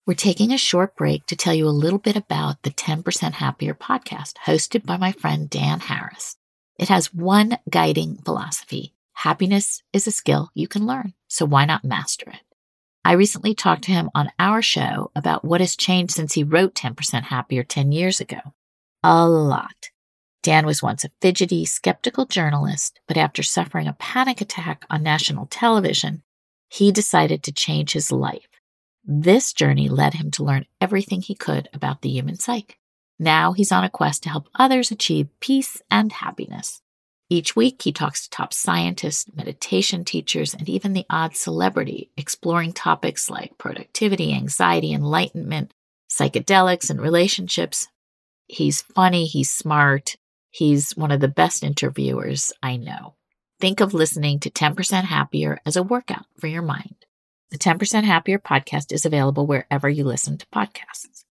We're taking a short break to tell you a little bit about the 10% Happier podcast hosted by my friend Dan Harris. It has one guiding philosophy. Happiness is a skill you can learn, so why not master it? I recently talked to him on our show about what has changed since he wrote 10% Happier 10 years ago. A lot. Dan was once a fidgety, skeptical journalist, but after suffering a panic attack on national television, he decided to change his life. This journey led him to learn everything he could about the human psyche. Now he's on a quest to help others achieve peace and happiness. Each week, he talks to top scientists, meditation teachers, and even the odd celebrity, exploring topics like productivity, anxiety, enlightenment, psychedelics, and relationships. He's funny, he's smart, he's one of the best interviewers I know. Think of listening to 10% Happier as a workout for your mind. The 10% Happier podcast is available wherever you listen to podcasts.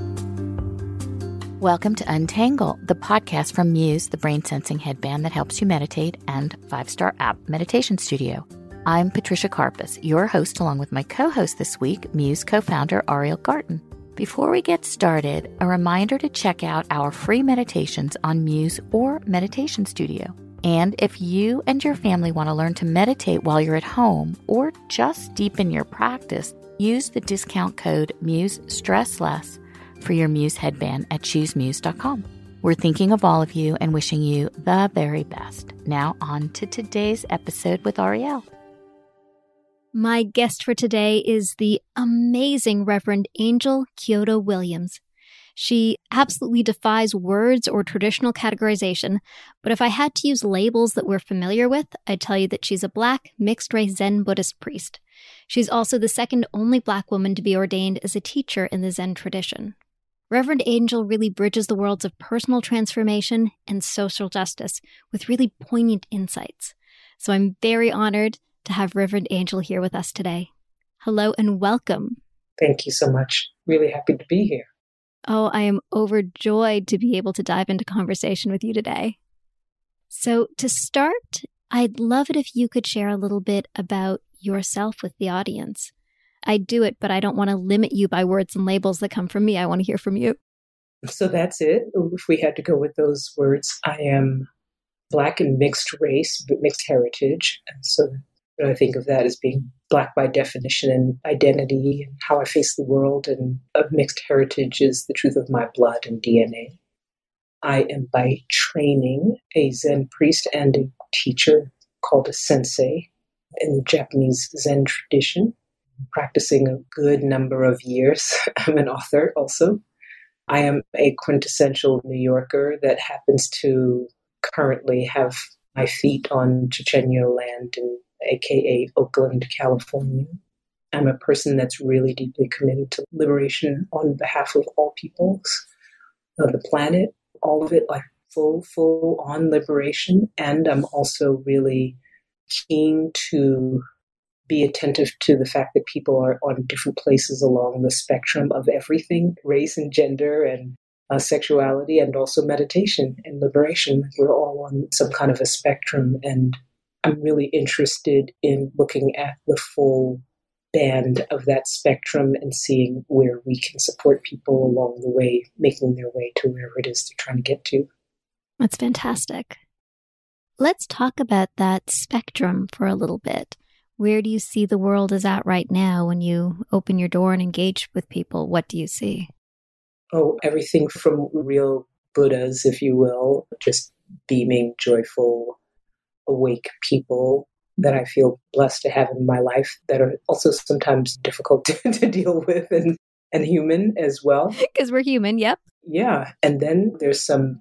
Welcome to Untangle, the podcast from Muse, the brain-sensing headband that helps you meditate, and 5-Star App Meditation Studio. I'm Patricia Karpus, your host, along with my co-host this week, Muse co-founder Ariel Garten. Before we get started, a reminder to check out our free meditations on Muse or Meditation Studio. And if you and your family want to learn to meditate while you're at home or just deepen your practice, use the discount code MUSESTRESSLESS for your Muse headband at choosemuse.com. We're thinking of all of you and wishing you the very best. Now on to today's episode with Ariel. My guest for today is the amazing Reverend Angel Kyodo Williams. She absolutely defies words or traditional categorization, but if I had to use labels that we're familiar with, I'd tell you that she's a Black, mixed-race Zen Buddhist priest. She's also the second only Black woman to be ordained as a teacher in the Zen tradition. Reverend Angel really bridges the worlds of personal transformation and social justice with really poignant insights. So I'm very honored to have Reverend Angel here with us today. Hello and welcome. Thank you so much. Really happy to be here. Oh, I am overjoyed to be able to dive into conversation with you today. So to start, I'd love it if you could share a little bit about yourself with the audience. I'd do it, but I don't want to limit you by words and labels that come from me. I want to hear from you. So that's it. If we had to go with those words, I am Black and mixed race, but mixed heritage. And so I think of that as being Black by definition and identity and how I face the world, and of mixed heritage is the truth of my blood and DNA. I am by training a Zen priest and a teacher called a sensei in the Japanese Zen tradition, practicing a good number of years. I'm an author also. I am a quintessential New Yorker that happens to currently have my feet on Chochenyo land, aka Oakland, California. I'm a person that's really deeply committed to liberation on behalf of all peoples of the planet, all of it, like full on liberation. And I'm also really keen to be attentive to the fact that people are on different places along the spectrum of everything, race and gender and sexuality, and also meditation and liberation. We're all on some kind of a spectrum, and I'm really interested in looking at the full band of that spectrum and seeing where we can support people along the way, making their way to wherever it is they're trying to get to. That's fantastic. Let's talk about that spectrum for a little bit. Where do you see the world is at right now when you open your door and engage with people? What do you see? Oh, everything from real Buddhas, if you will, just beaming, joyful, awake people that I feel blessed to have in my life, that are also sometimes difficult to deal with and human as well. Because we're human, yep. Yeah. And then there's some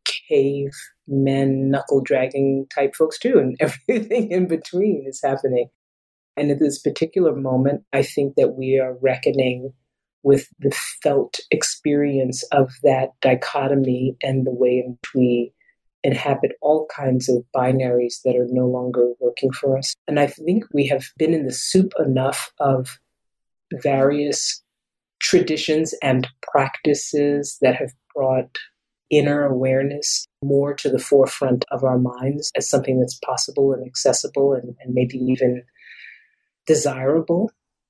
cavemen, knuckle-dragging type folks too, and everything in between is happening. And at this particular moment, I think that we are reckoning with the felt experience of that dichotomy and the way in which we inhabit all kinds of binaries that are no longer working for us. And I think we have been in the soup enough of various traditions and practices that have brought inner awareness more to the forefront of our minds as something that's possible and accessible and maybe even desirable.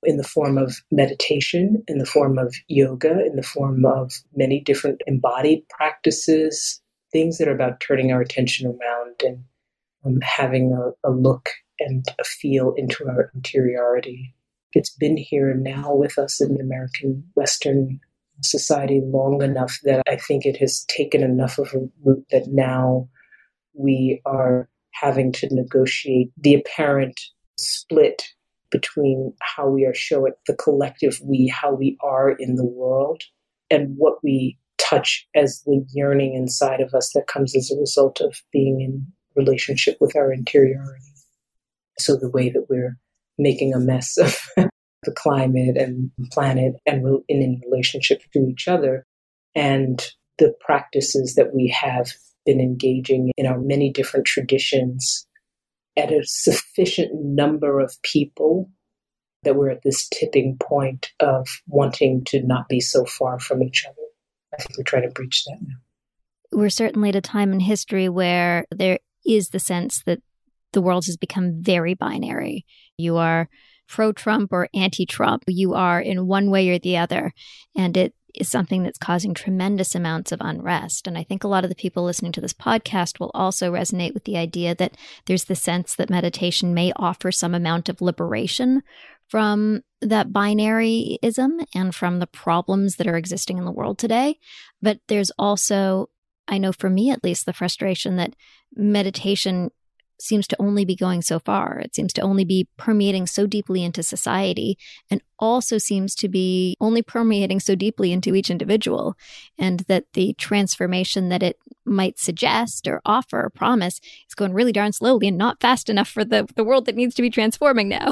in the form of meditation, in the form of yoga, in the form of many different embodied practices, things that are about turning our attention around and having a look and a feel into our interiority. It's been here now with us in the American Western society long enough that I think it has taken enough of a root that now we are having to negotiate the apparent split between how we are showing the collective we, how we are in the world, and what we touch as the yearning inside of us that comes as a result of being in relationship with our interiority. So the way that we're making a mess of the climate and the planet and in relationship to each other, and the practices that we have been engaging in our many different traditions at a sufficient number of people that we're at this tipping point of wanting to not be so far from each other. I think we're trying to breach that now. We're certainly at a time in history where there is the sense that the world has become very binary. You are pro-Trump or anti-Trump. You are in one way or the other. And it is something that's causing tremendous amounts of unrest. And I think a lot of the people listening to this podcast will also resonate with the idea that there's the sense that meditation may offer some amount of liberation from that binaryism and from the problems that are existing in the world today. But there's also, I know for me at least, the frustration that meditation seems to only be going so far. It seems to only be permeating so deeply into society, and also seems to be only permeating so deeply into each individual, and that the transformation that it might suggest or offer or promise is going really darn slowly and not fast enough for the world that needs to be transforming now.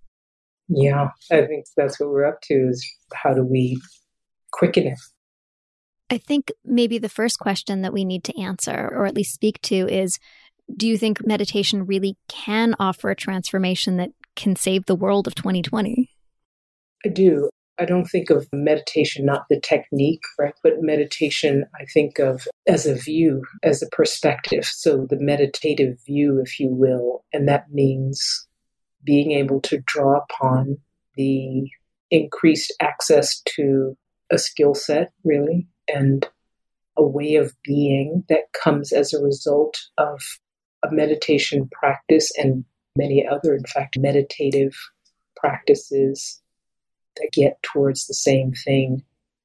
Yeah, I think that's what we're up to, is how do we quicken it? I think maybe the first question that we need to answer, or at least speak to, is, do you think meditation really can offer a transformation that can save the world of 2020? I do. I don't think of meditation, not the technique, right? But meditation, I think of as a view, as a perspective. So the meditative view, if you will, and that means being able to draw upon the increased access to a skill set, really, and a way of being that comes as a result of a meditation practice and many other, in fact, meditative practices that get towards the same thing,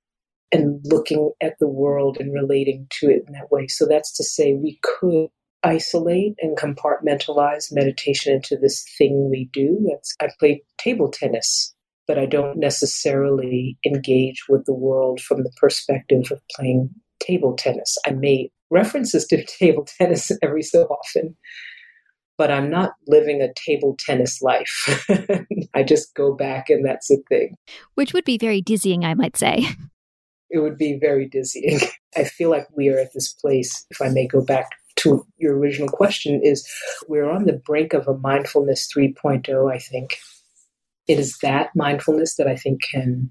and looking at the world and relating to it in that way. So that's to say, we could isolate and compartmentalize meditation into this thing we do. I play table tennis, but I don't necessarily engage with the world from the perspective of playing table tennis. I may references to table tennis every so often, but I'm not living a table tennis life. I just go back and that's the thing. Which would be very dizzying, I might say. It would be very dizzying. I feel like we are at this place, if I may go back to your original question, is we're on the brink of a mindfulness 3.0, I think. It is that mindfulness that I think can,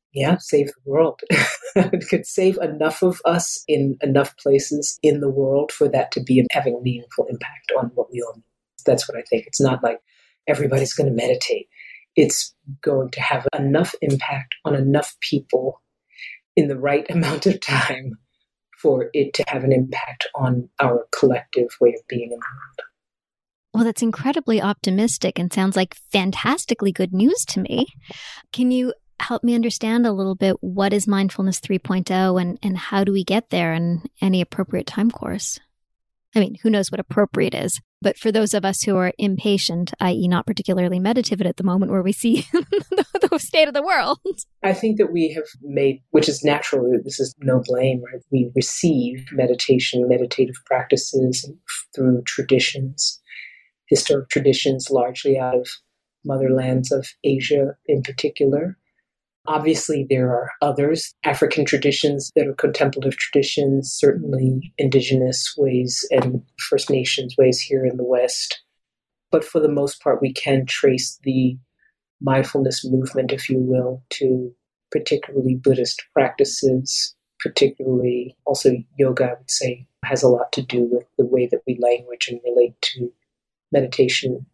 save the world. It could save enough of us in enough places in the world for that to be having a meaningful impact on what we all need. That's what I think. It's not like everybody's going to meditate. It's going to have enough impact on enough people in the right amount of time for it to have an impact on our collective way of being in the world. Well, that's incredibly optimistic and sounds like fantastically good news to me. Can you help me understand a little bit what is Mindfulness 3.0 and how do we get there in any appropriate time course? I mean, who knows what appropriate is? But for those of us who are impatient, i.e. not particularly meditative at the moment where we see the state of the world. I think that we have made, which is natural, this is no blame, right? We receive meditation, meditative practices through traditions, historic traditions, largely out of motherlands of Asia in particular. Obviously, there are others, African traditions that are contemplative traditions, certainly indigenous ways and First Nations ways here in the West. But for the most part, we can trace the mindfulness movement, if you will, to particularly Buddhist practices, particularly also yoga, I would say, has a lot to do with the way that we language and relate to meditation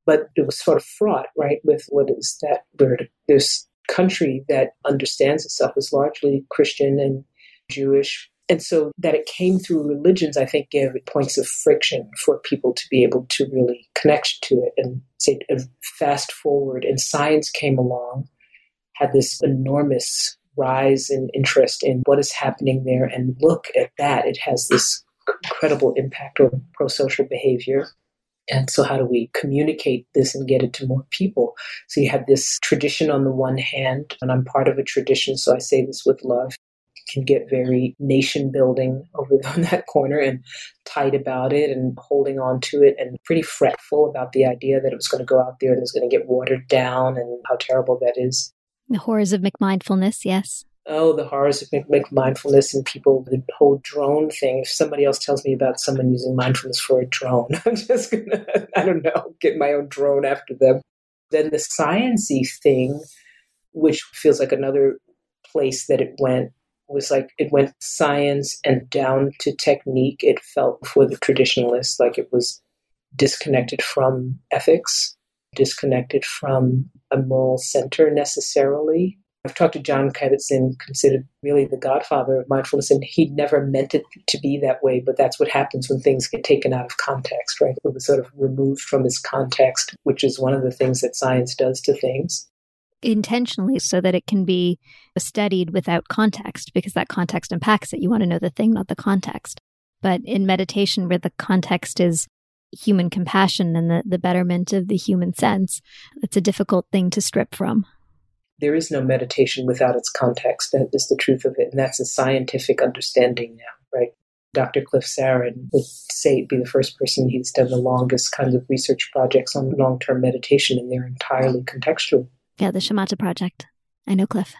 But it was sort of fraught, right, with what is that word? This country that understands itself as largely Christian and Jewish. And so that it came through religions, I think, gave points of friction for people to be able to really connect to it. And say, fast forward, and science came along, had this enormous rise in interest in what is happening there. And look at that. It has this incredible impact on pro-social behavior. And so how do we communicate this and get it to more people? So you have this tradition on the one hand, and I'm part of a tradition, so I say this with love. It can get very nation building over on that corner and tight about it and holding on to it and pretty fretful about the idea that it was going to go out there and it was going to get watered down and how terrible that is. The horrors of McMindfulness, yes. Oh, the horrors of mindfulness and people, the whole drone thing. If somebody else tells me about someone using mindfulness for a drone, I'm just going to, I don't know, get my own drone after them. Then the science-y thing, which feels like another place that it went, was like it went science and down to technique. It felt for the traditionalists like it was disconnected from ethics, disconnected from a moral center necessarily. I've talked to Jon Kabat-Zinn, considered really the godfather of mindfulness, and he never meant it to be that way, but that's what happens when things get taken out of context, right? It was sort of removed from its context, which is one of the things that science does to things. Intentionally, so that it can be studied without context, because that context impacts it. You want to know the thing, not the context. But in meditation, where the context is human compassion and the betterment of the human sense, it's a difficult thing to strip from. There is no meditation without its context. That is the truth of it. And that's a scientific understanding now, right? Dr. Cliff Sarin would say, be the first person who's done the longest kinds of research projects on long-term meditation, and they're entirely contextual. Yeah, the Shamatha Project. I know Cliff.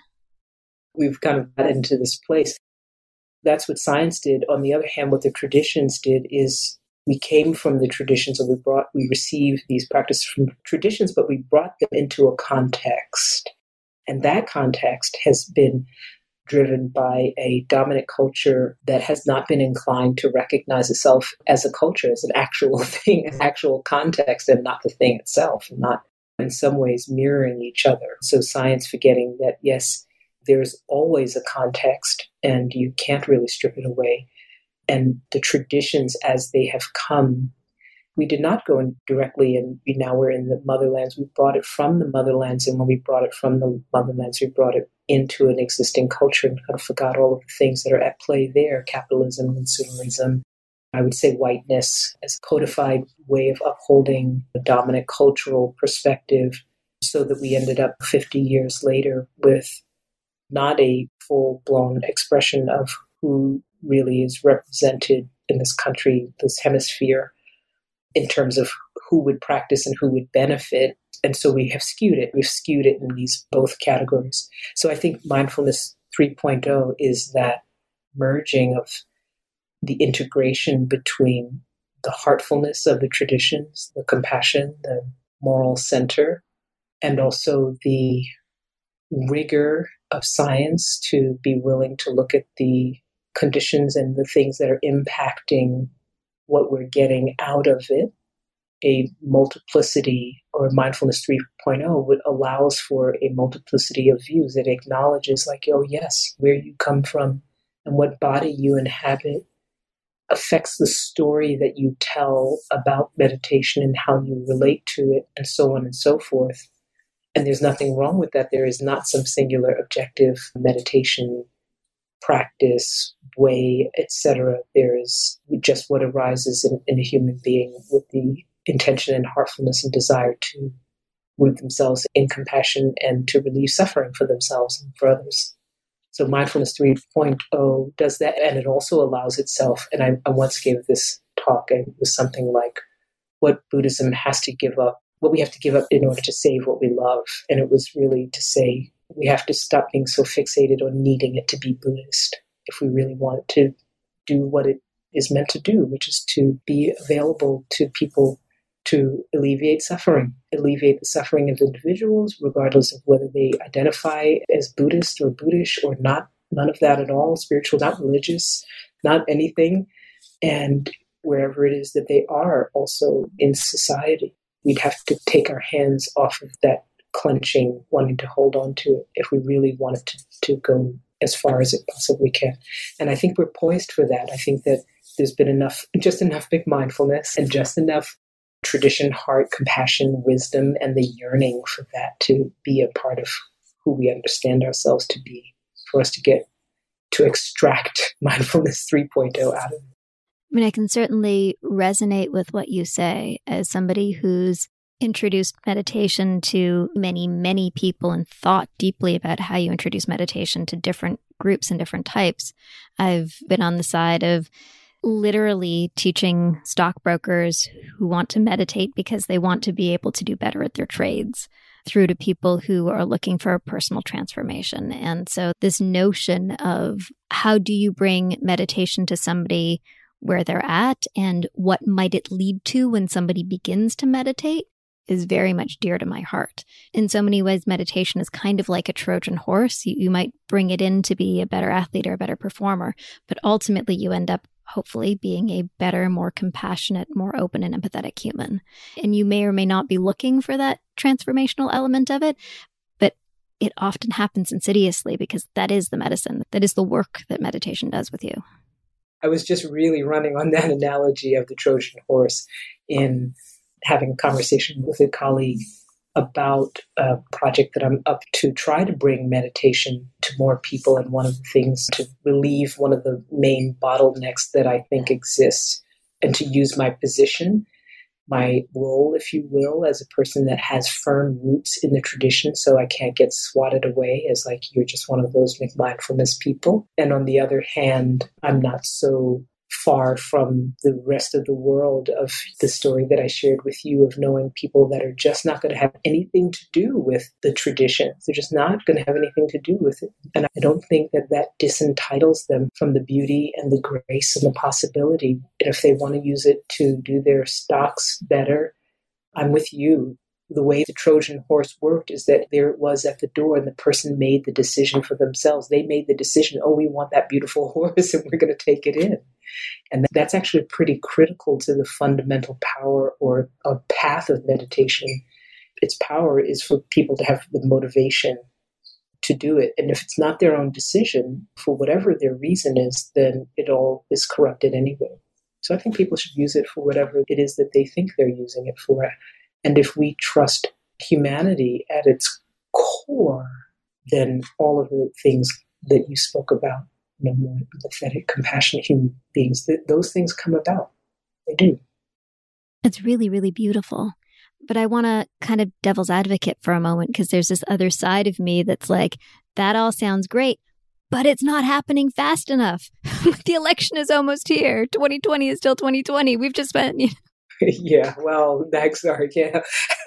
We've kind of got into this place. That's what science did. On the other hand, what the traditions did is we came from the traditions, and we received these practices from traditions, but we brought them into a context. And that context has been driven by a dominant culture that has not been inclined to recognize itself as a culture, as an actual thing, an actual context, and not the thing itself, and not in some ways mirroring each other. So science forgetting that, yes, there's always a context and you can't really strip it away. And the traditions as they have come, we did not go in directly, and now we're in the motherlands. We brought it from the motherlands, and when we brought it from the motherlands, we brought it into an existing culture and kind of forgot all of the things that are at play there, capitalism, consumerism. I would say whiteness as a codified way of upholding a dominant cultural perspective, so that we ended up 50 years later with not a full-blown expression of who really is represented in this country, this hemisphere, in terms of who would practice and who would benefit. And so we have skewed it. We've skewed it in these both categories. So I think mindfulness 3.0 is that merging of the integration between the heartfulness of the traditions, the compassion, the moral center, and also the rigor of science to be willing to look at the conditions and the things that are impacting what we're getting out of it. A multiplicity, or mindfulness 3.0 allows for a multiplicity of views. It acknowledges like, oh yes, where you come from and what body you inhabit affects the story that you tell about meditation and how you relate to it, and so on and so forth. And there's nothing wrong with that. There is not some singular objective meditation practice, way, etc. There is just what arises in a human being with the intention and heartfulness and desire to root themselves in compassion and to relieve suffering for themselves and for others. So mindfulness 3.0 does that, and it also allows itself, and I once gave this talk, and it was something like what Buddhism has to give up, what we have to give up in order to save what we love. And it was really to say, we have to stop being so fixated on needing it to be Buddhist if we really want to do what it is meant to do, which is to be available to people to alleviate the suffering of individuals, regardless of whether they identify as Buddhist or Buddhist or not, none of that at all, spiritual, not religious, not anything, and wherever it is that they are also in society. we'd have to take our hands off of that clenching, wanting to hold on to it if we really wanted to go as far as it possibly can. And I think we're poised for that. I think that there's been just enough big mindfulness and just enough tradition, heart, compassion, wisdom, and the yearning for that to be a part of who we understand ourselves to be, for us to extract mindfulness 3.0 out of it. I mean, I can certainly resonate with what you say as somebody who's introduced meditation to many, many people and thought deeply about how you introduce meditation to different groups and different types. I've been on the side of literally teaching stockbrokers who want to meditate because they want to be able to do better at their trades, through to people who are looking for a personal transformation. And so this notion of how do you bring meditation to somebody where they're at and what might it lead to when somebody begins to meditate is very much dear to my heart. In so many ways, meditation is kind of like a Trojan horse. You might bring it in to be a better athlete or a better performer, but ultimately you end up hopefully being a better, more compassionate, more open and empathetic human. And you may or may not be looking for that transformational element of it, but it often happens insidiously because that is the medicine. That is the work that meditation does with you. I was just really running on that analogy of the Trojan horse in having a conversation with a colleague about a project that I'm up to try to bring meditation to more people. And one of the things to relieve one of the main bottlenecks that I think exists, and to use my position, my role, if you will, as a person that has firm roots in the tradition, so I can't get swatted away as like, you're just one of those mindfulness people. And on the other hand, I'm not so far from the rest of the world of the story that I shared with you of knowing people that are just not going to have anything to do with the tradition. They're just not going to have anything to do with it. And I don't think that disentitles them from the beauty and the grace and the possibility. And if they want to use it to do their stocks better, I'm with you. The way the Trojan horse worked is that there it was at the door and the person made the decision for themselves. They made the decision, oh, we want that beautiful horse and we're going to take it in. And that's actually pretty critical to the fundamental power or a path of meditation. Its power is for people to have the motivation to do it. And if it's not their own decision, for whatever their reason is, then it all is corrupted anyway. So I think people should use it for whatever it is that they think they're using it for. And if we trust humanity at its core, then all of the things that you spoke about, more empathetic, compassionate human beings, those things come about. They do. It's really, really beautiful. But I want to kind of devil's advocate for a moment, because there's this other side of me that's like, that all sounds great, but it's not happening fast enough. The election is almost here. 2020 is still 2020. We've just spent... Yeah, well, sorry, yeah.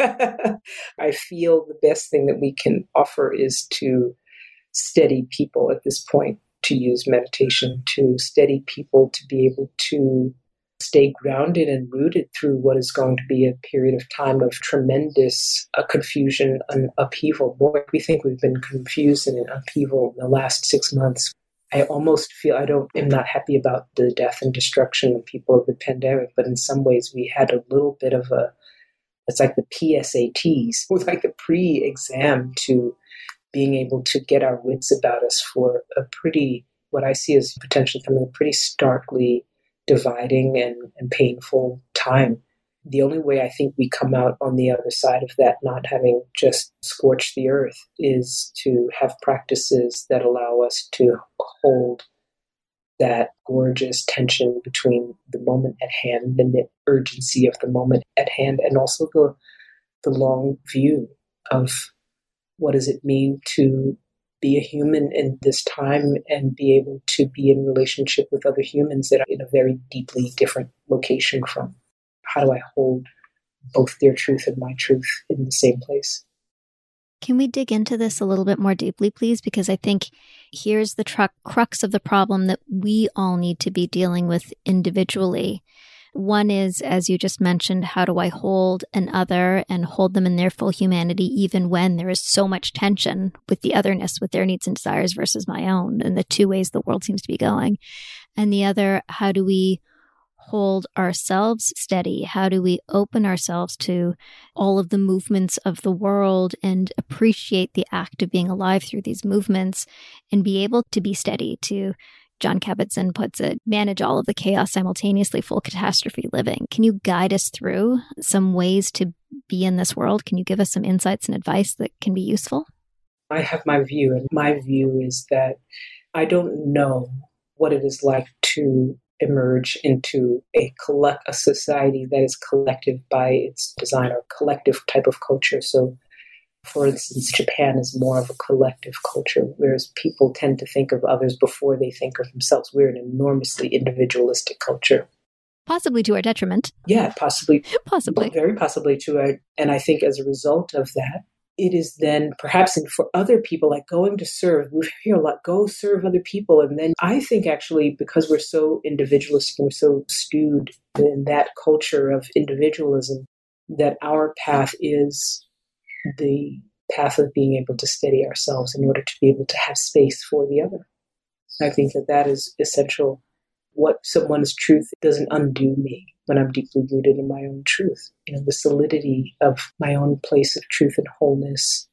I feel the best thing that we can offer is to steady people at this point, to use meditation, to steady people to be able to stay grounded and rooted through what is going to be a period of time of tremendous confusion and upheaval. Boy, we think we've been confused and in upheaval in the last 6 months. I almost feel am not happy about the death and destruction of people of the pandemic, but in some ways we had a little bit of it's like the PSATs, with like the pre-exam to being able to get our wits about us for a pretty, what I see as potentially coming a pretty starkly dividing and painful time. The only way I think we come out on the other side of that, not having just scorched the earth, is to have practices that allow us to hold that gorgeous tension between the moment at hand and the urgency of the moment at hand, and also the long view of what does it mean to be a human in this time and be able to be in relationship with other humans that are in a very deeply different location from. How do I hold both their truth and my truth in the same place? Can we dig into this a little bit more deeply, please? Because I think here's the crux of the problem that we all need to be dealing with individually. One is, as you just mentioned, how do I hold an other and hold them in their full humanity, even when there is so much tension with the otherness, with their needs and desires versus my own, and the two ways the world seems to be going. And the other, how do we hold ourselves steady? How do we open ourselves to all of the movements of the world and appreciate the act of being alive through these movements and be able to be steady, to, John Kabat-Zinn puts it, manage all of the chaos simultaneously, full catastrophe living? Can you guide us through some ways to be in this world? Can you give us some insights and advice that can be useful? I have my view, and my view is that I don't know what it is like to emerge into a society that is collective by its design, or collective type of culture. So, for instance, Japan is more of a collective culture, whereas people tend to think of others before they think of themselves. We're an enormously individualistic culture. Possibly to our detriment. Yeah, possibly. Possibly. Very possibly to our, and I think as a result of that, it is then perhaps for other people, like going to serve, we hear a lot, go serve other people. And then I think actually, because we're so individualistic and we're so stewed in that culture of individualism, that our path is the path of being able to steady ourselves in order to be able to have space for the other. I think that that is essential. What someone's truth doesn't undo me when I'm deeply rooted in my own truth. The solidity of my own place of truth and wholeness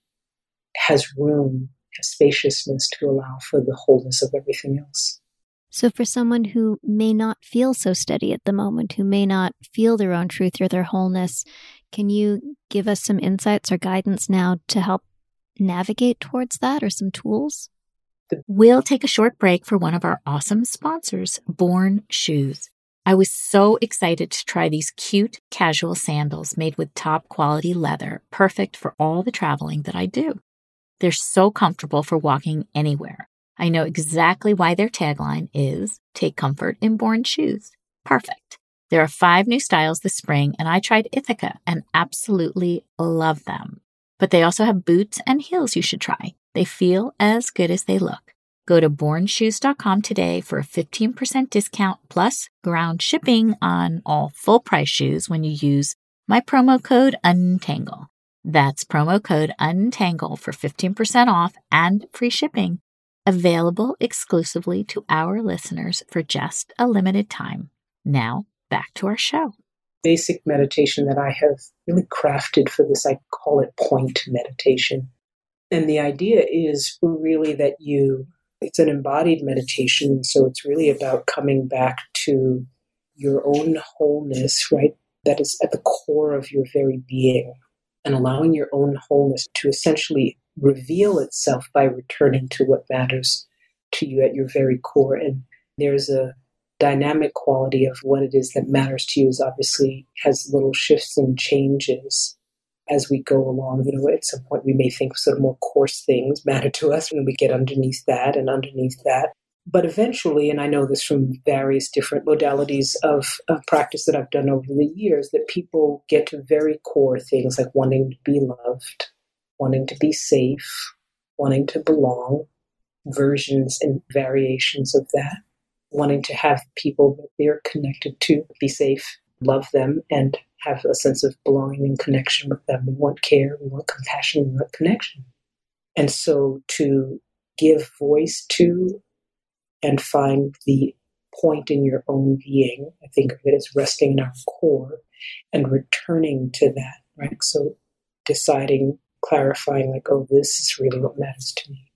has room, has spaciousness to allow for the wholeness of everything else. So for someone who may not feel so steady at the moment, who may not feel their own truth or their wholeness, can you give us some insights or guidance now to help navigate towards that, or some tools? We'll take a short break for one of our awesome sponsors, Born Shoes. I was so excited to try these cute casual sandals made with top quality leather, perfect for all the traveling that I do. They're so comfortable for walking anywhere. I know exactly why their tagline is "Take comfort in Born Shoes." Perfect. There are 5 new styles this spring, and I tried Ithaca and absolutely love them. But they also have boots and heels you should try. They feel as good as they look. Go to bornshoes.com today for a 15% discount plus ground shipping on all full price shoes when you use my promo code UNTANGLE. That's promo code UNTANGLE for 15% off and free shipping. Available exclusively to our listeners for just a limited time. Now, back to our show. Basic meditation that I have really crafted for this, I call it point meditation. And the idea is really that it's an embodied meditation. So it's really about coming back to your own wholeness, right? That is at the core of your very being, and allowing your own wholeness to essentially reveal itself by returning to what matters to you at your very core. And there's a dynamic quality of what it is that matters to you, is obviously has little shifts and changes as we go along. At some point we may think sort of more coarse things matter to us, and we get underneath that and underneath that. But eventually, and I know this from various different modalities of practice that I've done over the years, that people get to very core things like wanting to be loved, wanting to be safe, wanting to belong, versions and variations of that, wanting to have people that they're connected to be safe, love them, and have a sense of belonging and connection with them. We want care, we want compassion, we want connection. And so to give voice to and find the point in your own being, I think of it as resting in our core and returning to that, right? So deciding, clarifying, like, oh, this is really what matters to me.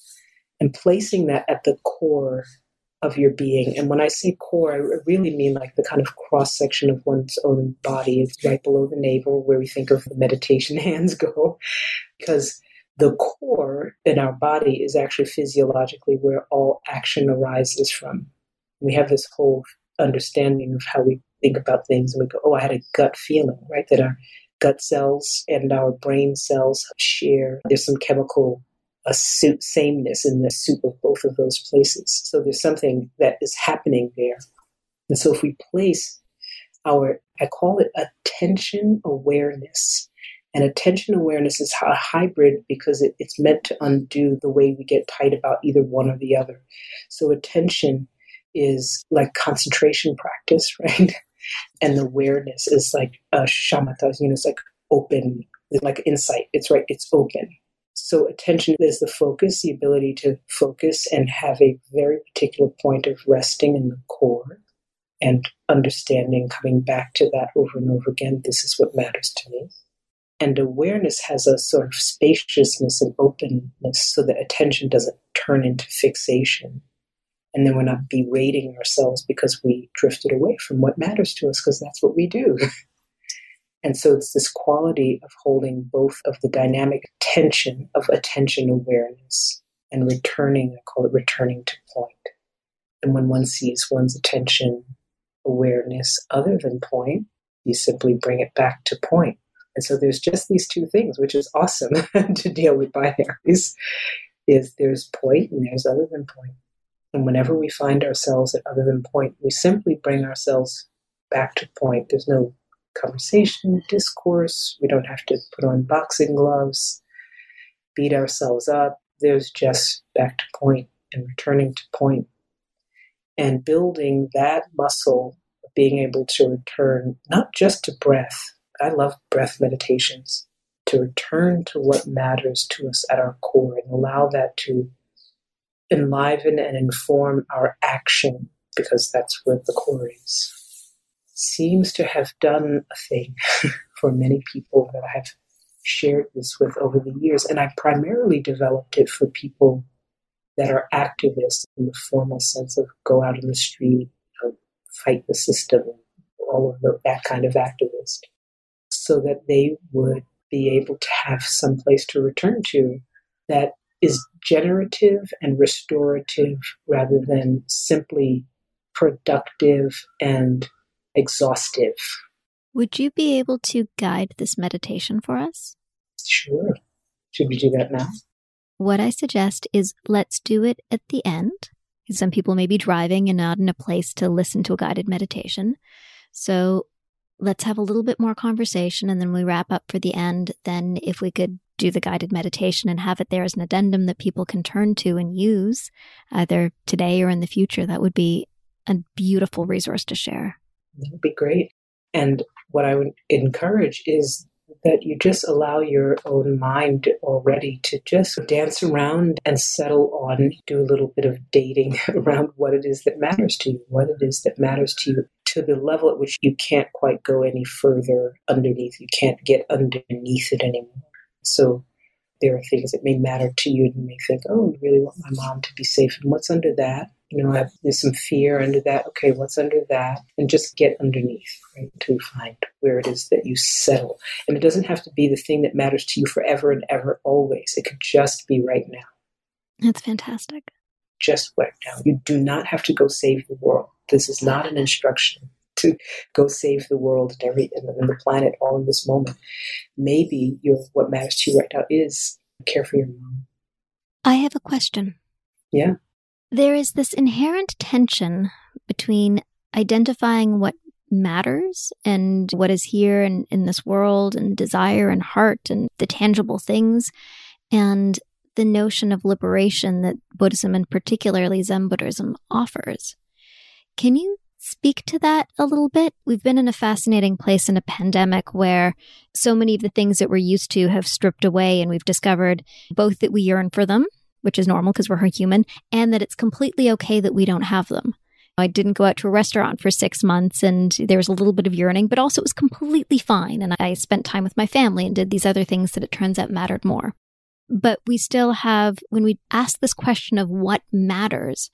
And placing that at the core of your being. And when I say core, I really mean like the kind of cross-section of one's own body. It's right below the navel, where we think of the meditation hands go. Because the core in our body is actually physiologically where all action arises from. We have this whole understanding of how we think about things, and we go, oh, I had a gut feeling, right? That our gut cells and our brain cells share. There's some chemical sameness in the soup of both of those places. So there's something that is happening there. And so if we place I call it attention awareness. And attention awareness is a hybrid because it's meant to undo the way we get tight about either one or the other. So attention is like concentration practice, right? And awareness is like shamatha, it's like open, like insight. It's right, it's open. So attention is the focus, the ability to focus and have a very particular point of resting in the core. and understanding, coming back to that over and over again, this is what matters to me. And awareness has a sort of spaciousness and openness so that attention doesn't turn into fixation. And then we're not berating ourselves because we drifted away from what matters to us, because that's what we do. And so it's this quality of holding both of the dynamic tension of attention awareness and returning, I call it returning to point. And when one sees one's attention awareness other than point, you simply bring it back to point. And so there's just these two things, which is awesome to deal with binaries, is there's point and there's other than point. And whenever we find ourselves at other than point, we simply bring ourselves back to point. There's no conversation, discourse. We don't have to put on boxing gloves, beat ourselves up. There's just back to point and returning to point. And building that muscle of being able to return, not just to breath. I love breath meditations, to return to what matters to us at our core and allow that to enliven and inform our action, because that's where the core is. Seems to have done a thing for many people that I have shared this with over the years. And I primarily developed it for people that are activists in the formal sense of go out in the street, fight the system, all of that kind of activist, so that they would be able to have some place to return to that is generative and restorative rather than simply productive and exhaustive. Would you be able to guide this meditation for us? Sure. Should we do that now? What I suggest is let's do it at the end. Some people may be driving and not in a place to listen to a guided meditation. So let's have a little bit more conversation, and then we wrap up for the end. Then if we could do the guided meditation and have it there as an addendum that people can turn to and use either today or in the future, that would be a beautiful resource to share. That would be great. And what I would encourage is that you just allow your own mind already to just dance around and settle on, do a little bit of dating around what it is that matters to you, what it is that matters to you, to the level at which you can't quite go any further underneath. You can't get underneath it anymore. So there are things that may matter to you, and you may think, oh, I really want my mom to be safe. And what's under that? There's some fear under that. Okay, what's under that? And just get underneath, right, to find where it is that you settle. And it doesn't have to be the thing that matters to you forever and ever, always. It could just be right now. That's fantastic. Just right now. You do not have to go save the world. This is not an instruction to go save the world and the planet all in this moment. Maybe what matters to you right now is care for your mom. I have a question. Yeah. There is this inherent tension between identifying what matters and what is here in this world and desire and heart and the tangible things, and the notion of liberation that Buddhism and particularly Zen Buddhism offers. Can you speak to that a little bit? We've been in a fascinating place in a pandemic where so many of the things that we're used to have stripped away, and we've discovered both that we yearn for them, which is normal because we're human, and that it's completely okay that we don't have them. I didn't go out to a restaurant for 6 months and there was a little bit of yearning, but also it was completely fine. And I spent time with my family and did these other things that it turns out mattered more. But we still have, when we ask this question of what matters,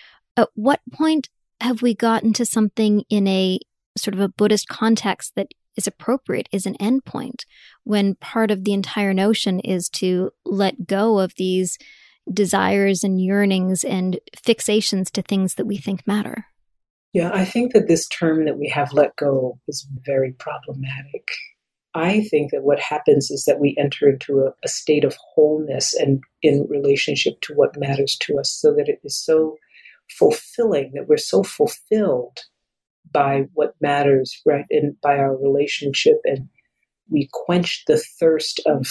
at what point have we gotten to something in a sort of a Buddhist context that is appropriate, is an endpoint, when part of the entire notion is to let go of these desires and yearnings and fixations to things that we think matter? Yeah, I think that this term that we have, let go, is very problematic. I think that what happens is that we enter into a state of wholeness and in relationship to what matters to us, so that it is so fulfilling, that we're so fulfilled by what matters, right, and by our relationship, and we quench the thirst of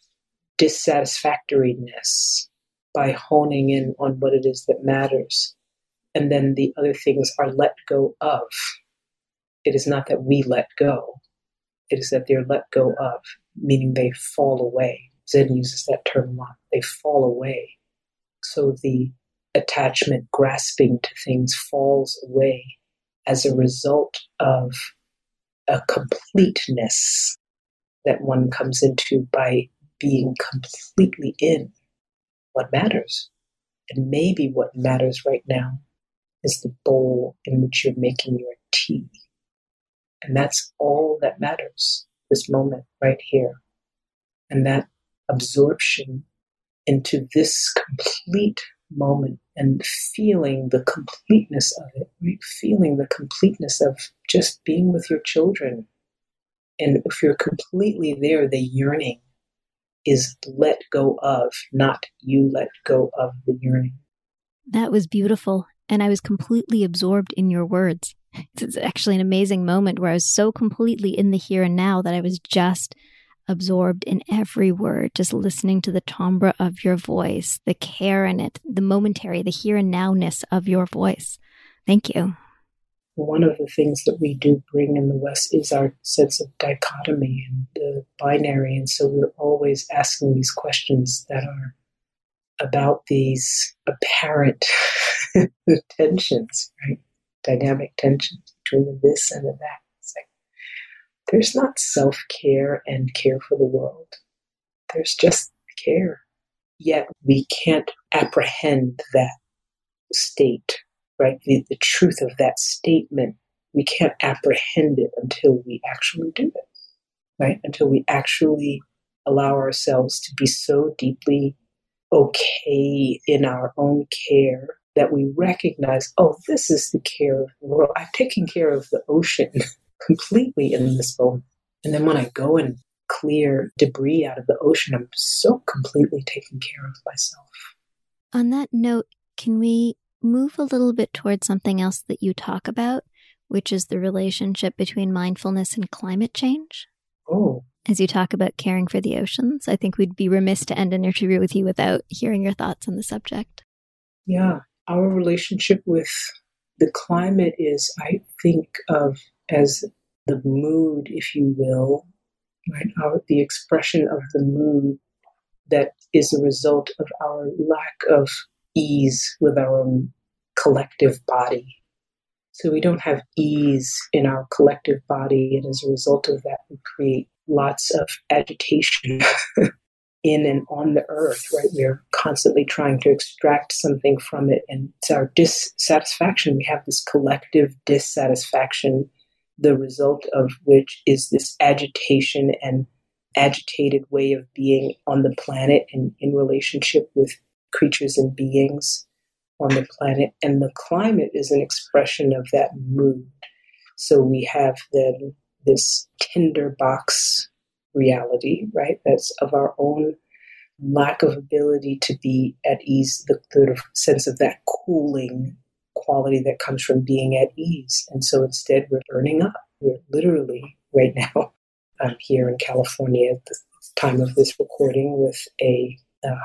dissatisfactoriness by honing in on what it is that matters. And then the other things are let go of. It is not that we let go. It is that they're let go of, meaning they fall away. Zen uses that term a lot. They fall away. So the attachment, grasping to things falls away. as a result of a completeness that one comes into by being completely in what matters. And maybe what matters right now is the bowl in which you're making your tea. And that's all that matters, this moment right here. And that absorption into this complete moment and feeling the completeness of it, right? Feeling the completeness of just being with your children. And if you're completely there, the yearning is let go of, not you let go of the yearning. That was beautiful. And I was completely absorbed in your words. It's actually an amazing moment where I was so completely in the here and now that I was just absorbed in every word, just listening to the timbre of your voice, the care in it, the momentary, the here and now-ness of your voice. Thank you. One of the things that we do bring in the West is our sense of dichotomy and the binary. And so we're always asking these questions that are about these apparent tensions, right? Dynamic tensions between the this and the that. It's like, there's not self-care and care for the world. There's just care. Yet we can't apprehend that state, right? The truth of that statement, we can't apprehend it until we actually do it, right? Until we actually allow ourselves to be so deeply okay in our own care that we recognize, oh, this is the care of the world. I'm taking care of the ocean completely in this moment. And then when I go and clear debris out of the ocean, I'm so completely taking care of myself. On that note, can we move a little bit towards something else that you talk about, which is the relationship between mindfulness and climate change? Oh. As you talk about caring for the oceans, I think we'd be remiss to end an interview with you without hearing your thoughts on the subject. Yeah. Our relationship with the climate is, I think, of as the mood, if you will, right? The expression of the mood that is a result of our lack of ease with our own collective body. So we don't have ease in our collective body, and as a result of that, we create lots of agitation in and on the earth, right? We're constantly trying to extract something from it, and it's our dissatisfaction. We have this collective dissatisfaction, the result of which is this agitation and agitated way of being on the planet and in relationship with creatures and beings on the planet. And the climate is an expression of that mood. So we have then this tinderbox reality, right? That's of our own lack of ability to be at ease, the sort of sense of that cooling quality that comes from being at ease. And so instead we're burning up. We're literally right now, I'm here in California at the time of this recording with a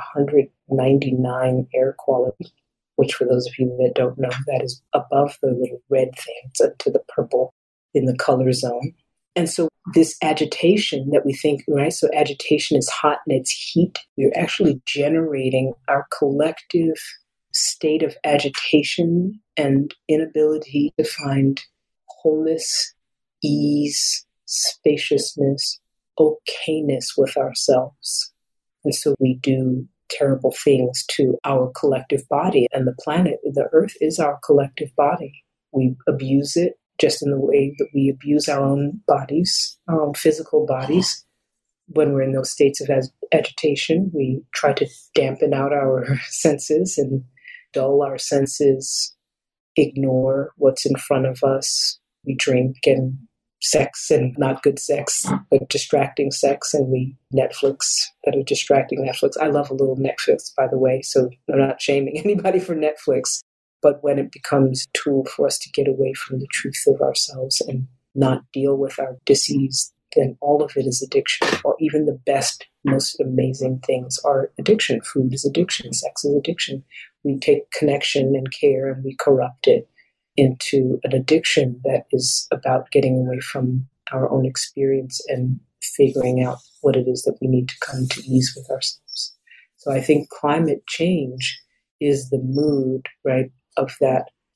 199 air quality, which for those of you that don't know, that is above the little red thing. It's up to the purple in the color zone. And so this agitation that we think, right? So agitation is hot and it's heat. We're actually generating our collective state of agitation and inability to find wholeness, ease, spaciousness, okayness with ourselves. And so we do terrible things to our collective body, and the planet, the earth is our collective body. We abuse it just in the way that we abuse our own bodies, our own physical bodies. When we're in those states of agitation, we try to dampen out our senses and dull our senses, ignore what's in front of us. We drink and sex and not good sex, like distracting sex, and we Netflix that are distracting Netflix. I love a little Netflix, by the way, so I'm not shaming anybody for Netflix. But when it becomes a tool for us to get away from the truth of ourselves and not deal with our disease, then all of it is addiction. Or even the best, most amazing things are addiction. Food is addiction. Sex is addiction. We take connection and care and we corrupt it into an addiction that is about getting away from our own experience and figuring out what it is that we need to come to ease with ourselves. So I think climate change is the mood, right, of that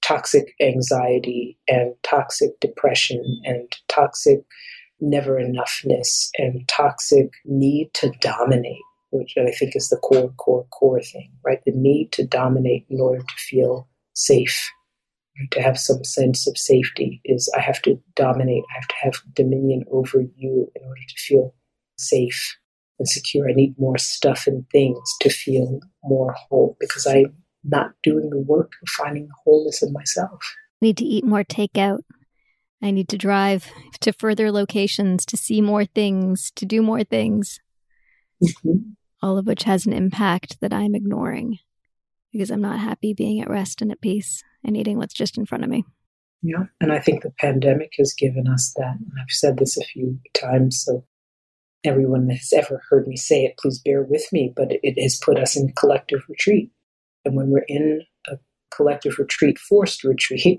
toxic anxiety and toxic depression and toxic never enoughness and toxic need to dominate, which I think is the core thing, right? The need to dominate in order to feel safe, right? To have some sense of safety is I have to dominate. I have to have dominion over you in order to feel safe and secure. I need more stuff and things to feel more whole because I'm not doing the work of finding the wholeness in myself. I need to eat more takeout. I need to drive to further locations, to see more things, to do more things. Mm-hmm. All of which has an impact that I'm ignoring because I'm not happy being at rest and at peace and eating what's just in front of me. Yeah, and I think the pandemic has given us that. And I've said this a few times, so everyone that's ever heard me say it, please bear with me, but it has put us in collective retreat. And when we're in a collective retreat, forced retreat,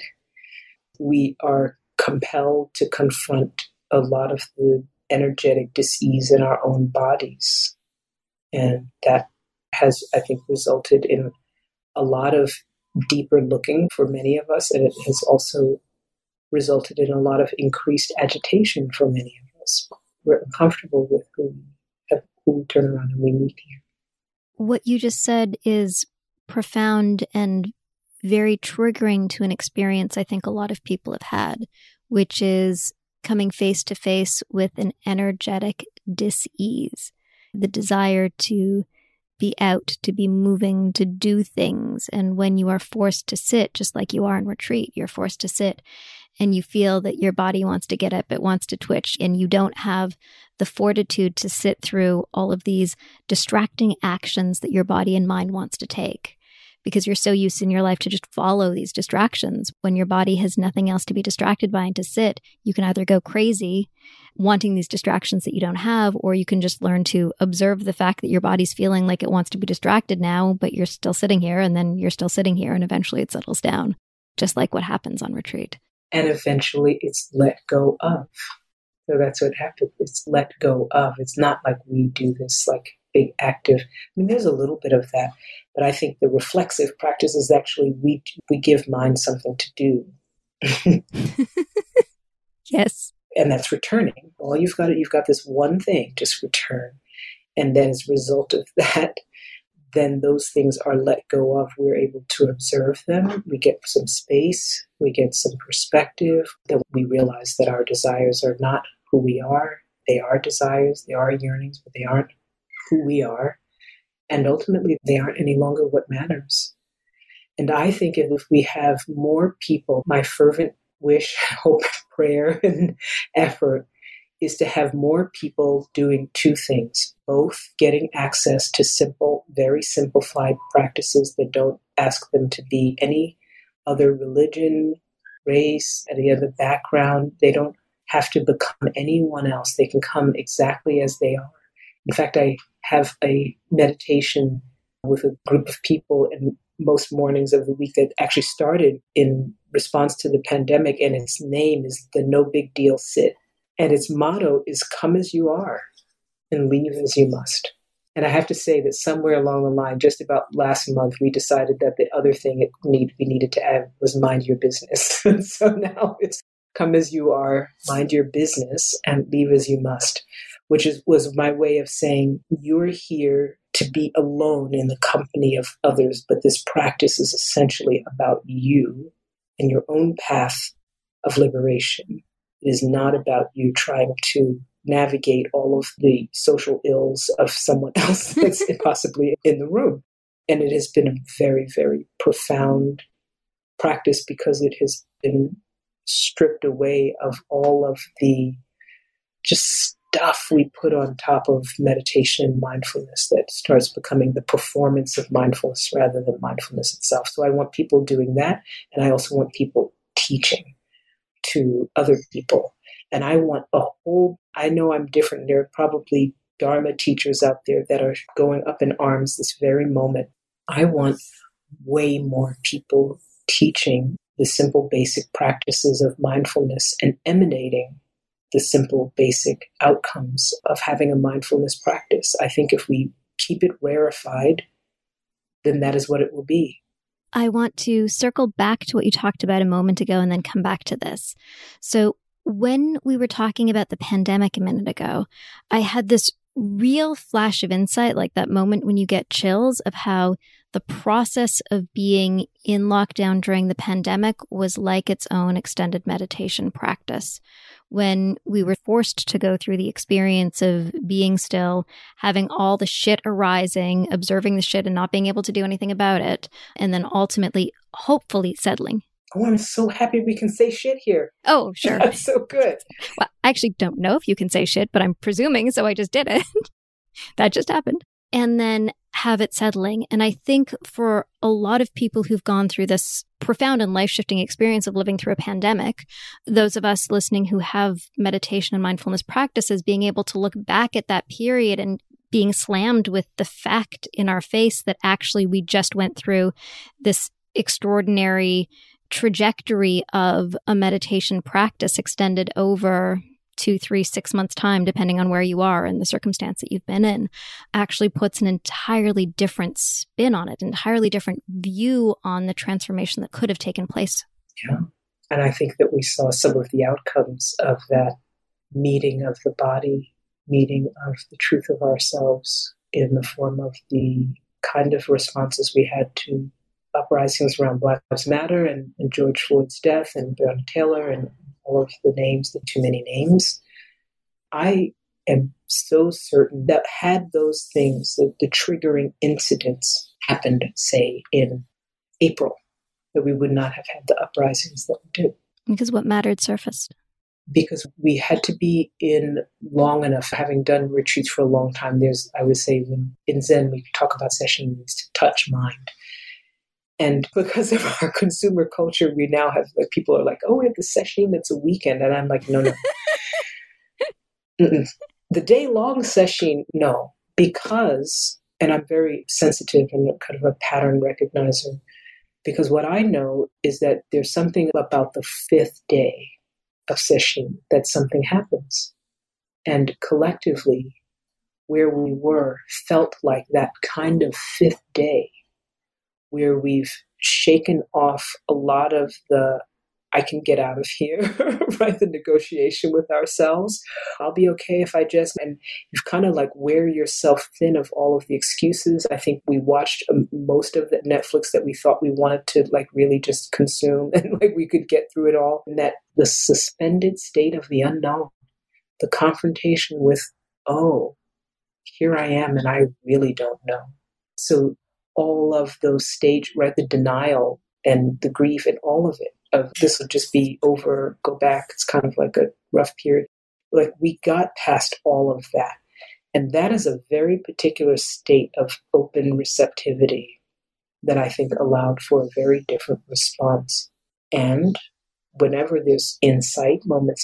we are compelled to confront a lot of the energetic dis-ease in our own bodies. And that has, I think, resulted in a lot of deeper looking for many of us. And it has also resulted in a lot of increased agitation for many of us. We're uncomfortable with who we turn around and we meet here. What you just said is profound and very triggering to an experience I think a lot of people have had, which is coming face to face with an energetic dis-ease, the desire to be out, to be moving, to do things. And when you are forced to sit, just like you are in retreat, you're forced to sit and you feel that your body wants to get up, it wants to twitch, and you don't have the fortitude to sit through all of these distracting actions that your body and mind wants to take. Because you're so used in your life to just follow these distractions. When your body has nothing else to be distracted by and to sit, you can either go crazy wanting these distractions that you don't have, or you can just learn to observe the fact that your body's feeling like it wants to be distracted now, but you're still sitting here, and then you're still sitting here, and eventually it settles down, just like what happens on retreat. And eventually it's let go of. So that's what happens. It's let go of. It's not like we do this like big active. I mean, there's a little bit of that, but I think the reflexive practice is actually we give mind something to do. Yes. And that's returning. All you've got this one thing, just return. And then as a result of that, then those things are let go of. We're able to observe them. We get some space. We get some perspective. Then we realize that our desires are not who we are. They are desires. They are yearnings, but they aren't who we are. And ultimately, they aren't any longer what matters. And I think if we have more people, my fervent wish, hope, prayer, and effort is to have more people doing two things, both getting access to simple, very simplified practices that don't ask them to be any other religion, race, any other background. They don't have to become anyone else. They can come exactly as they are. In fact, I have a meditation with a group of people in most mornings of the week that actually started in response to the pandemic, and its name is the No Big Deal Sit. And its motto is come as you are and leave as you must. And I have to say that somewhere along the line, just about last month, we decided that the other thing we needed to add was mind your business. So now it's come as you are, mind your business, and leave as you must, which was my way of saying you're here to be alone in the company of others, but this practice is essentially about you and your own path of liberation. It is not about you trying to navigate all of the social ills of someone else that's possibly in the room. And it has been a very, very profound practice because it has been stripped away of all of the just stuff we put on top of meditation and mindfulness that starts becoming the performance of mindfulness rather than mindfulness itself. So I want people doing that. And I also want people teaching to other people. And I want I know I'm different. There are probably Dharma teachers out there that are going up in arms this very moment. I want way more people teaching the simple basic practices of mindfulness and emanating the simple basic outcomes of having a mindfulness practice. I think if we keep it rarefied, then that is what it will be. I want to circle back to what you talked about a moment ago and then come back to this. So when we were talking about the pandemic a minute ago, I had this real flash of insight, like that moment when you get chills, of how the process of being in lockdown during the pandemic was like its own extended meditation practice. When we were forced to go through the experience of being still, having all the shit arising, observing the shit and not being able to do anything about it, and then ultimately, hopefully settling. Oh, I'm so happy we can say shit here. Oh, sure. That's so good. Well, I actually don't know if you can say shit, but I'm presuming, so I just did it. That just happened. And then have it settling. And I think for a lot of people who've gone through this profound and life-shifting experience of living through a pandemic, those of us listening who have meditation and mindfulness practices, being able to look back at that period and being slammed with the fact in our face that actually we just went through this extraordinary trajectory of a meditation practice extended over 2, 3, 6 months time, depending on where you are and the circumstance that you've been in, actually puts an entirely different spin on it, entirely different view on the transformation that could have taken place. Yeah. And I think that we saw some of the outcomes of that meeting of the body, meeting of the truth of ourselves in the form of the kind of responses we had to uprisings around Black Lives Matter and George Floyd's death and Breonna Taylor and all of the names, the too many names. I am so certain that had those things, the triggering incidents happened, say, in April, that we would not have had the uprisings that we did. Because what mattered surfaced. Because we had to be in long enough, having done retreats for a long time. I would say, in Zen, we talk about session means to touch mind. And because of our consumer culture, we now have, like, people are like, oh, we have the session that's a weekend. And I'm like, no. The day-long session, no. Because, and I'm very sensitive and kind of a pattern recognizer, because what I know is that there's something about the fifth day of session that something happens. And collectively, where we were felt like that kind of fifth day, where we've shaken off a lot of the I can get out of here, right? The negotiation with ourselves. I'll be okay if I just, and you've kind of like wear yourself thin of all of the excuses. I think we watched most of the Netflix that we thought we wanted to like really just consume and like we could get through it all. And that the suspended state of the unknown, the confrontation with, oh, here I am and I really don't know. So all of those stage, right, the denial and the grief and all of it, of this will just be over, go back. It's kind of like a rough period. Like we got past all of that. And that is a very particular state of open receptivity that I think allowed for a very different response. And whenever there's moments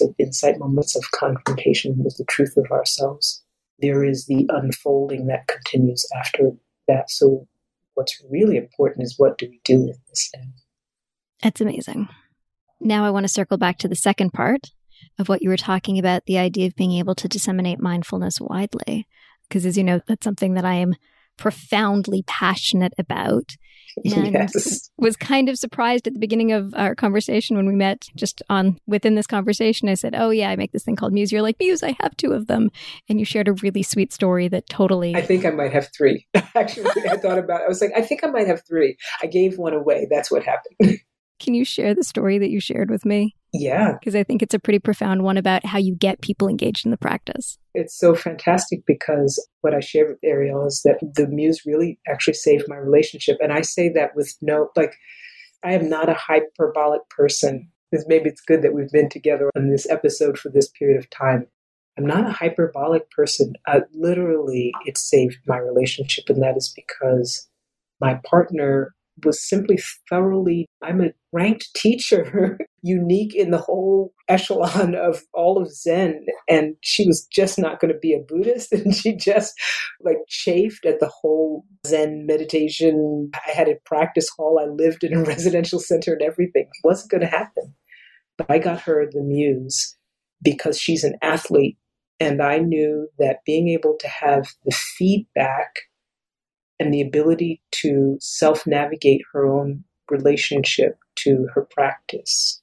of confrontation with the truth of ourselves, there is the unfolding that continues after that. So what's really important is, what do we do with this thing? That's amazing. Now I want to circle back to the second part of what you were talking about, the idea of being able to disseminate mindfulness widely. Because as you know, that's something that I am profoundly passionate about. And yes. Was kind of surprised at the beginning of our conversation when we met, just within this conversation, I said, oh yeah, I make this thing called Muse. You're like, Muse, I have 2 of them. And you shared a really sweet story that totally... I think I might have 3. Actually, I thought about it. I was like, I think I might have 3. I gave one away. That's what happened. Can you share the story that you shared with me? Yeah. Because I think it's a pretty profound one about how you get people engaged in the practice. It's so fantastic because what I shared with Ariel is that the Muse really actually saved my relationship. And I say that with I am not a hyperbolic person. Maybe it's good that we've been together on this episode for this period of time. I'm not a hyperbolic person. Literally, it saved my relationship. And that is because my partner was simply I'm a ranked teacher, unique in the whole echelon of all of Zen. And she was just not going to be a Buddhist. And she just chafed at the whole Zen meditation. I had a practice hall. I lived in a residential center and everything. It wasn't going to happen. But I got her the Muse because she's an athlete. And I knew that being able to have the feedback and the ability to self-navigate her own relationship to her practice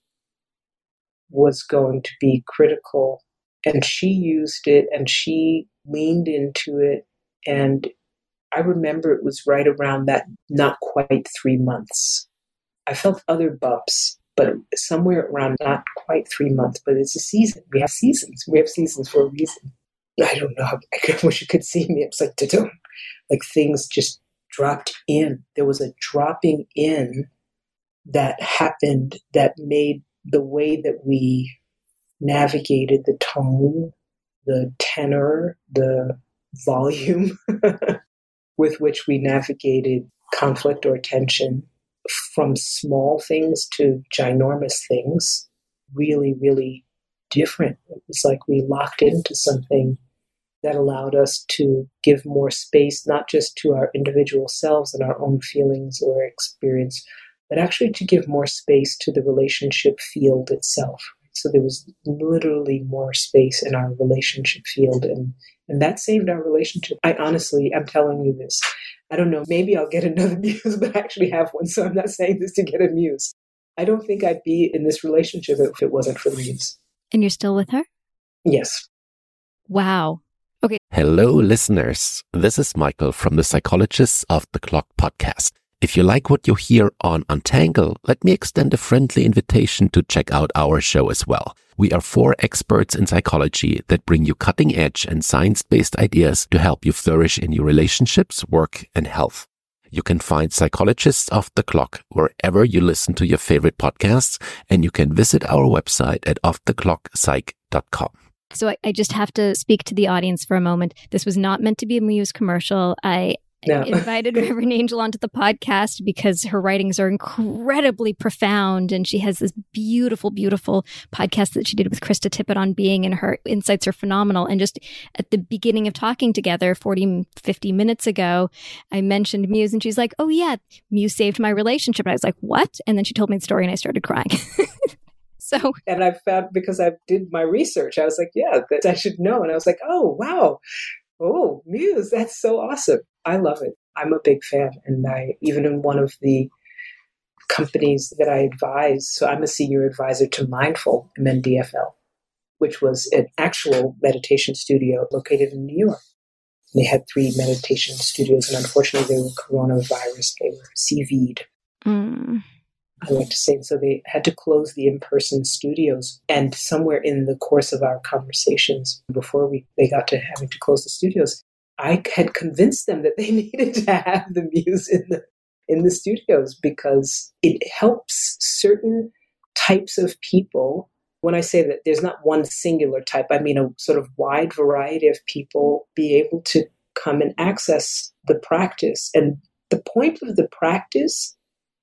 was going to be critical. And she used it and she leaned into it. And I remember it was right around that, not quite 3 months. I felt other bumps, but somewhere around not quite 3 months. But it's a season. We have seasons. We have seasons for a reason. I don't know. I wish you could see me. It's like, da-dum. Like things just dropped in. There was a dropping in that happened that made the way that we navigated the tone, the tenor, the volume with which we navigated conflict or tension, from small things to ginormous things, really, really different. It was like we locked into something that allowed us to give more space, not just to our individual selves and our own feelings or experience, but actually to give more space to the relationship field itself. So there was literally more space in our relationship field, and that saved our relationship. I'm telling you this. I don't know, maybe I'll get another muse, but I actually have one, so I'm not saying this to get a muse. I don't think I'd be in this relationship if it wasn't for muse. And you're still with her? Yes. Wow. Okay. Hello, listeners. This is Michael from the Psychologists of the Clock podcast. If you like what you hear on Untangle, let me extend a friendly invitation to check out our show as well. We are 4 experts in psychology that bring you cutting-edge and science-based ideas to help you flourish in your relationships, work, and health. You can find Psychologists of the Clock wherever you listen to your favorite podcasts, and you can visit our website at offtheclockpsych.com. So I just have to speak to the audience for a moment. This was not meant to be a Muse commercial. I invited Reverend Angel onto the podcast because her writings are incredibly profound, and she has this beautiful, beautiful podcast that she did with Krista Tippett on being, and her insights are phenomenal. And just at the beginning of talking together 40, 50 minutes ago, I mentioned Muse, and she's like, oh yeah, Muse saved my relationship. And I was like, what? And then she told me the story and I started crying. And I found, because I did my research, I was like, yeah, that I should know. And I was like, oh, wow. Oh, Muse, that's so awesome. I love it. I'm a big fan. And even in one of the companies that I advise, so I'm a senior advisor to Mindful, MNDFL, which was an actual meditation studio located in New York. They had 3 meditation studios, and unfortunately they were coronavirus. They were CV'd. I like to say, so they had to close the in-person studios. And somewhere in the course of our conversations, before they got to having to close the studios, I had convinced them that they needed to have the Muse in the studios, because it helps certain types of people. When I say that there's not one singular type, I mean a sort of wide variety of people be able to come and access the practice. And the point of the practice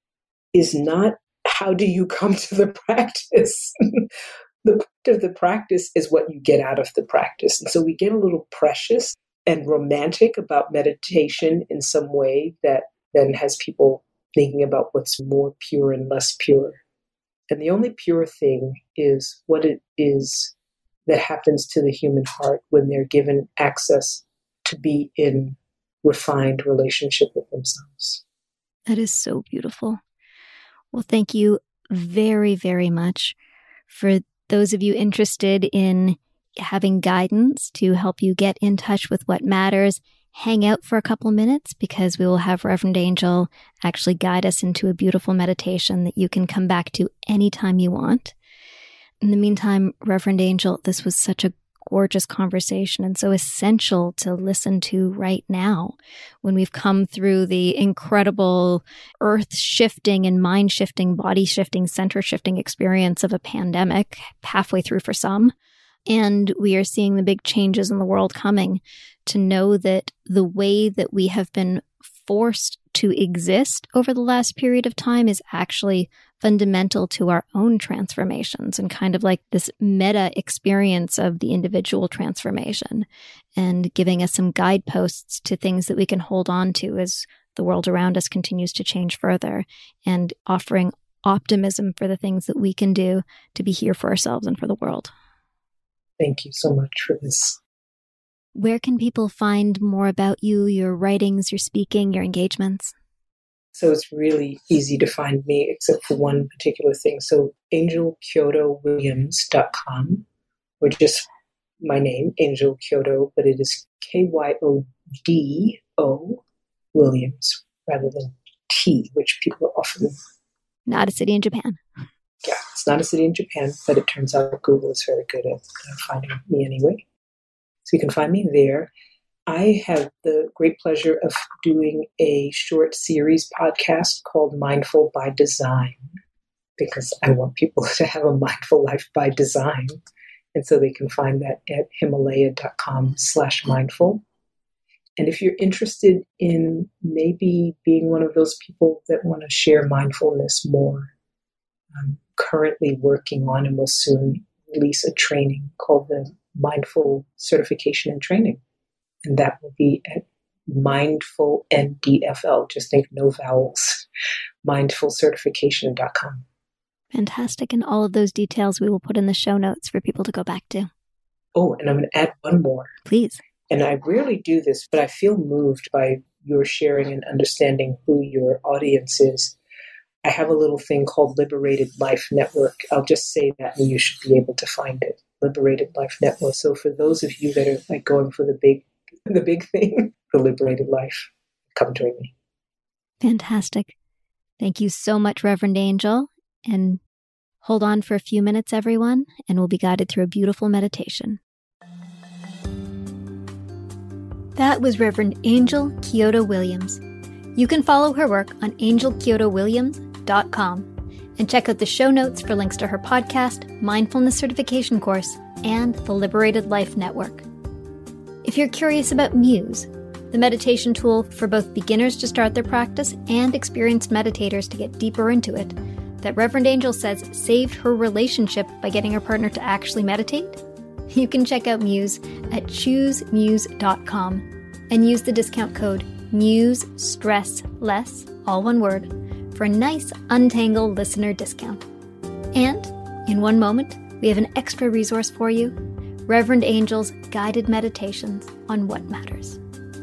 is not how do you come to the practice. The point of the practice is what you get out of the practice. And so we get a little precious and romantic about meditation in some way that then has people thinking about what's more pure and less pure. And the only pure thing is what it is that happens to the human heart when they're given access to be in refined relationship with themselves. That is so beautiful. Well, thank you very, very much. For those of you interested in having guidance to help you get in touch with what matters, hang out for a couple minutes, because we will have Reverend Angel actually guide us into a beautiful meditation that you can come back to anytime you want. In the meantime, Reverend Angel, this was such a gorgeous conversation and so essential to listen to right now when we've come through the incredible earth-shifting and mind-shifting, body-shifting, center-shifting experience of a pandemic, halfway through for some. And we are seeing the big changes in the world coming. To know that the way that we have been forced to exist over the last period of time is actually fundamental to our own transformations, and kind of like this meta experience of the individual transformation, and giving us some guideposts to things that we can hold on to as the world around us continues to change further, and offering optimism for the things that we can do to be here for ourselves and for the world. Thank you so much for this. Where can people find more about you, your writings, your speaking, your engagements? So it's really easy to find me except for one particular thing. So angelkyotowilliams.com, or just my name, Angel Kyodo, but it is Kyodo Williams rather than T, which people often... Not a city in Japan. Yeah, it's not a city in Japan, but it turns out Google is very good at finding me anyway. So you can find me there. I have the great pleasure of doing a short series podcast called Mindful by Design, because I want people to have a mindful life by design. And so they can find that at himalaya.com/mindful. And if you're interested in maybe being one of those people that want to share mindfulness more, I'm currently working on and will soon release a training called the Mindful Certification and Training. And that will be at Mindful NDFL. Just think no vowels. Mindfulcertification.com. Fantastic. And all of those details we will put in the show notes for people to go back to. Oh, and I'm going to add one more. Please. And I rarely do this, but I feel moved by your sharing and understanding who your audience is. I have a little thing called Liberated Life Network. I'll just say that and you should be able to find it. Liberated Life Network. So for those of you that are like going for the big thing, the liberated life, come join me. Fantastic. Thank you so much, Reverend Angel. And hold on for a few minutes, everyone, and we'll be guided through a beautiful meditation. That was Reverend Angel Kyodo Williams. You can follow her work on angelkyotowilliams.com and check out the show notes for links to her podcast, Mindfulness Certification course, and the Liberated Life Network. If you're curious about Muse, the meditation tool for both beginners to start their practice and experienced meditators to get deeper into it, that Reverend Angel says saved her relationship by getting her partner to actually meditate, you can check out Muse at choosemuse.com and use the discount code MUSESTRESSLESS, all one word, for a nice Untangle listener discount. And in one moment, we have an extra resource for you, Reverend Angel's guided meditations on what matters.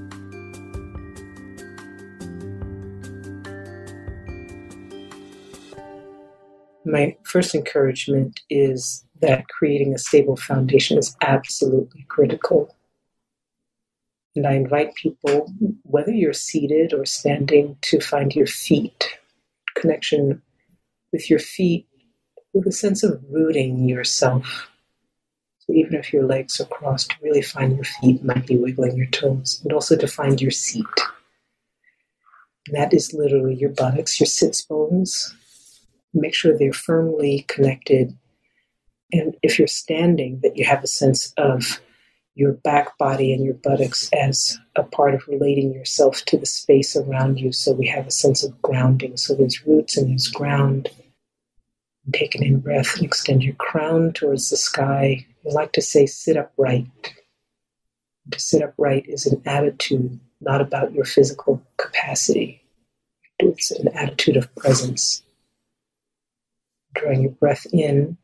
My first encouragement is that creating a stable foundation is absolutely critical. And I invite people, whether you're seated or standing, to find your feet, connection with your feet, with a sense of rooting yourself. So even if your legs are crossed, really find your feet, might be wiggling your toes, and also to find your seat. And that is literally your buttocks, your sits bones. Make sure they're firmly connected. And if you're standing, that you have a sense of your back body and your buttocks as a part of relating yourself to the space around you. So we have a sense of grounding. So there's roots and there's ground. And take an in-breath and extend your crown towards the sky. I like to say sit upright. To sit upright is an attitude, not about your physical capacity. It's an attitude of presence. Drawing your breath in,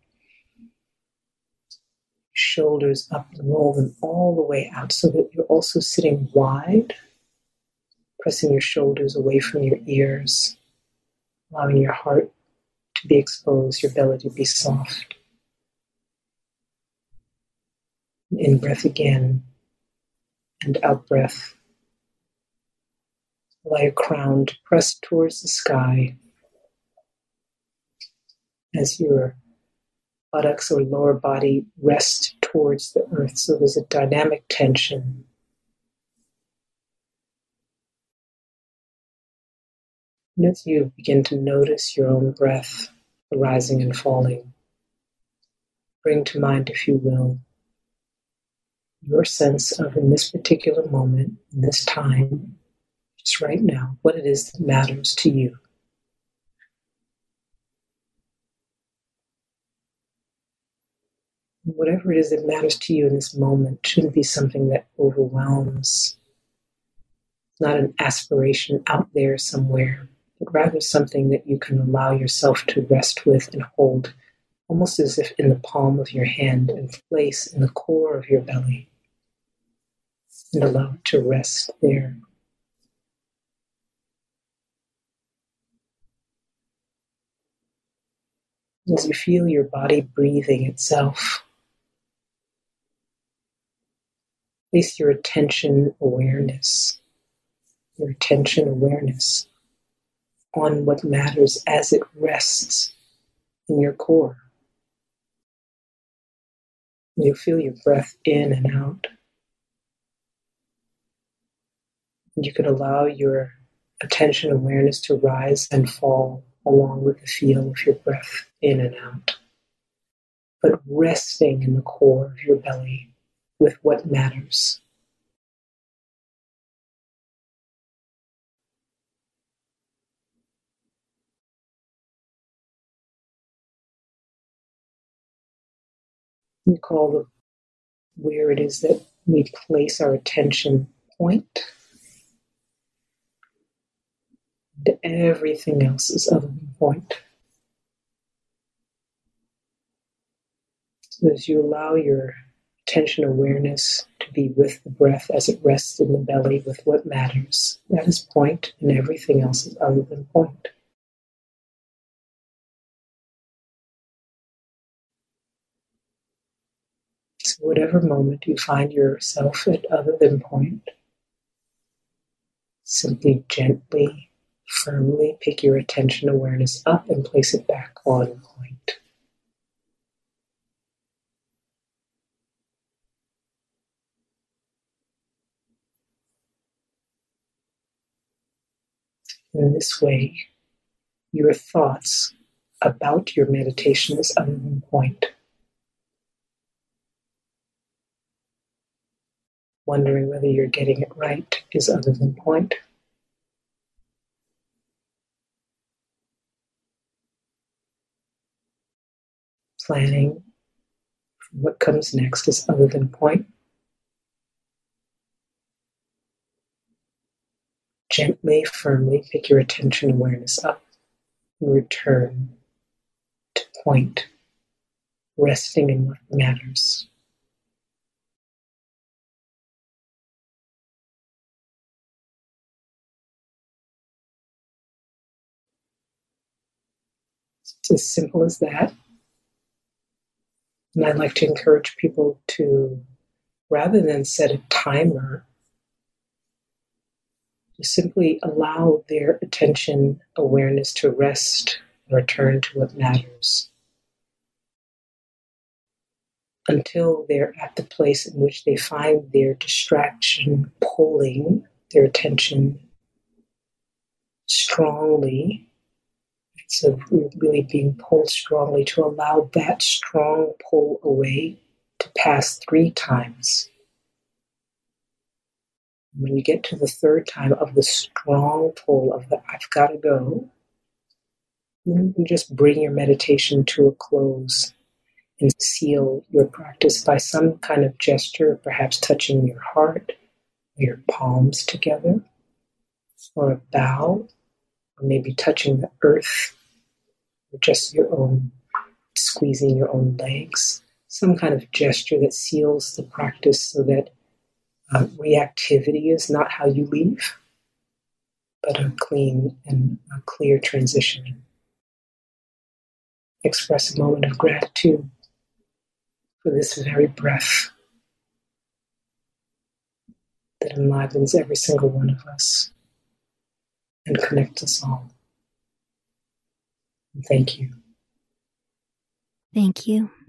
shoulders up and roll them all the way out so that you're also sitting wide, pressing your shoulders away from your ears, allowing your heart to be exposed, your belly to be soft. In breath again, and out breath. Allow your crown to press towards the sky as your buttocks or lower body rest towards the earth. So there's a dynamic tension. And as you begin to notice your own breath arising and falling, bring to mind, if you will, your sense of, in this particular moment, in this time, just right now, what it is that matters to you. Whatever it is that matters to you in this moment shouldn't be something that overwhelms. It's not an aspiration out there somewhere, but rather something that you can allow yourself to rest with and hold, almost as if in the palm of your hand and place in the core of your belly, and allow it to rest there. As you feel your body breathing itself, place your attention awareness on what matters as it rests in your core. You feel your breath in and out. You can allow your attention awareness to rise and fall along with the feel of your breath in and out, but resting in the core of your belly with what matters. We call where it is that we place our attention point. Everything else is other than point. So as you allow your attention awareness to be with the breath as it rests in the belly with what matters, that is point, and everything else is other than point. So whatever moment you find yourself at other than point, simply gently, firmly pick your attention awareness up and place it back on point. In this way, your thoughts about your meditation is other than point. Wondering whether you're getting it right is other than point. Planning for what comes next is other than point. Gently, firmly pick your attention awareness up and return to point, resting in what matters. It's as simple as that. And I'd like to encourage people to, rather than set a timer, to simply allow their attention awareness to rest and return to what matters until they're at the place in which they find their distraction pulling their attention strongly. So really being pulled strongly, to allow that strong pull away to pass 3 times. When you get to the 3rd time of the strong pull of the I've got to go, you can just bring your meditation to a close and seal your practice by some kind of gesture, perhaps touching your heart, or your palms together, or a bow, or maybe touching the earth, or just your own, squeezing your own legs, some kind of gesture that seals the practice so that reactivity is not how you leave, but a clean and a clear transition. Express a moment of gratitude for this very breath that enlivens every single one of us and connects us all. Thank you. Thank you.